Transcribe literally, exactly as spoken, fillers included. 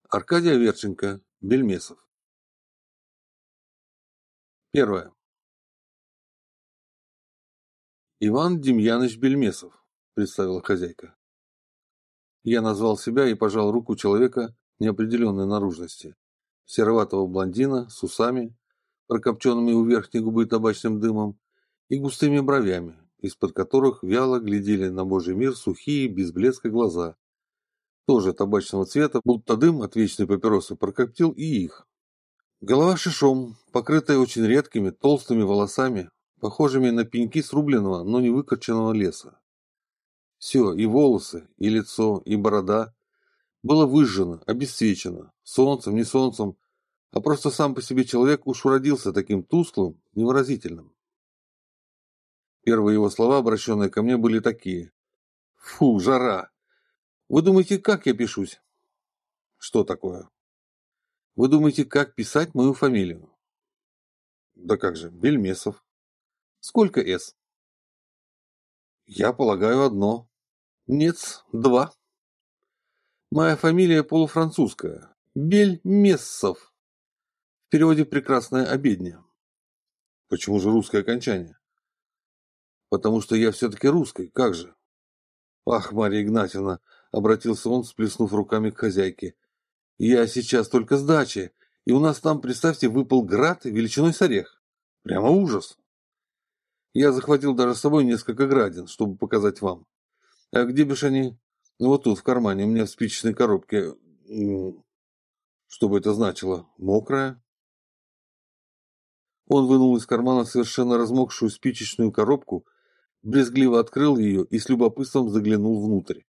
Аркадий Аверченко, Бельмесов. Первое. Иван Демьяныч Бельмесов, представила хозяйка. Я назвал себя и пожал руку человека неопределенной наружности. Сероватого блондина с усами, прокопченными у верхней губы табачным дымом, и густыми бровями, из-под которых вяло глядели на Божий мир сухие, без блеска глаза. Тоже табачного цвета, будто дым от вечной папиросы прокоптил и их. Голова шишом, покрытая очень редкими, толстыми волосами, похожими на пеньки срубленного, но не выкорченного леса. Все, и волосы, и лицо, и борода, было выжжено, обесцвечено, солнцем, не солнцем, а просто сам по себе человек уж уродился таким тусклым, невыразительным. Первые его слова, обращенные ко мне, были такие. «Фу, жара! Вы думаете, как я пишусь?» «Что такое?» «Вы думаете, как писать мою фамилию?» «Да как же, Бельмесов». «Сколько «с»?» «Я полагаю, одно». «Нет, два». «Моя фамилия полуфранцузская. Бельмесов. В переводе «прекрасная обедня». «Почему же русское окончание?» «Потому что я все-таки русский, как же?» «Ах, Марья Игнатьевна!» — обратился он, сплеснув руками к хозяйке. «Я сейчас только с дачи, и у нас там, представьте, выпал град величиной с орех. Прямо ужас. Я захватил даже с собой несколько градин, чтобы показать вам. А где бишь они? Ну, вот тут, в кармане, у меня в спичечной коробке. Что бы это значило? Мокрая?» Он вынул из кармана совершенно размокшую спичечную коробку, брезгливо открыл ее и с любопытством заглянул внутрь.